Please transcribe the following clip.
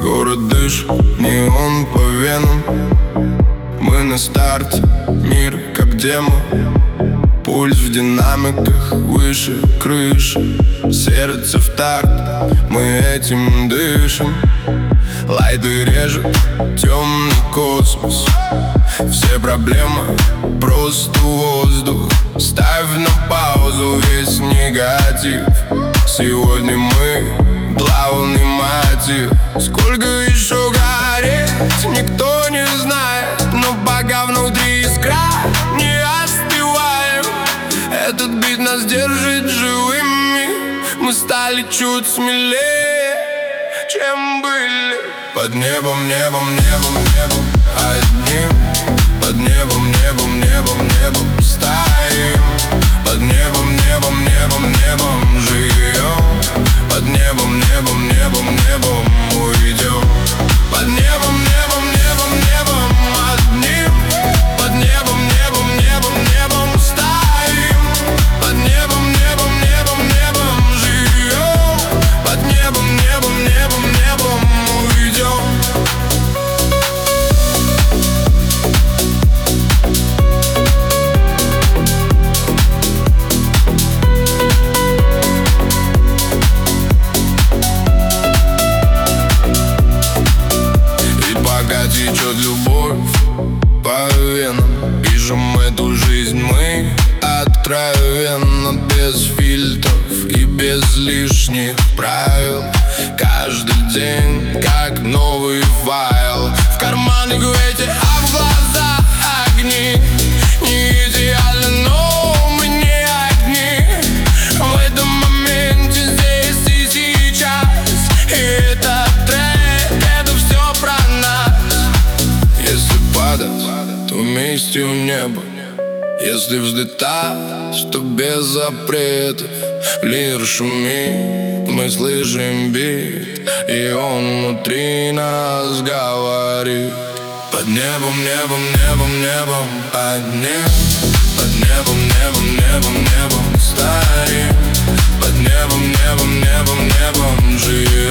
Город дышит, неон по венам. Мы на старте, мир как демо. Пульс в динамиках, выше крыши. Сердце в такт, мы этим дышим. Лайды режет темный космос. Все проблемы просто воздух. Ставь на паузу весь негатив. Сегодня мы главный мотив. Сколько еще гореть, никто не знает. Но пока внутри искра, не остываем. Этот бит нас держит живыми. Мы стали чуть смелее, чем были. Под небом, небом, небом, небом одним. Под небом, небом, небом, небом стоим. Под небом, небом, небом, небом живем. Под небом, небом, небом, небом уйдем. Под небом, небом, небом, небом одним. Под небом, небом, небом, небом стоим. Под небом, небом, небом, небом живем. Под небом, небом, небом, небом уйдем. Течет любовь по венам. Пишем эту жизнь мы откровенно, без фильтров и без лишних правил. Каждый день как новый файл. В карманах ветер, а в глазах огни. Не идеально, но мы не одни. В этом моменте, здесь и сейчас. И этот трек, это все про нас. Если падать, то вместе в небо. Если взлетать, то без запретов. Лир шумит, мы слышим бит, и он внутри нас говорит. Под небом, небом, небом, небом одним. Под небом, небом, небом, небом стоим. Под небом, небом, небом, небом живем.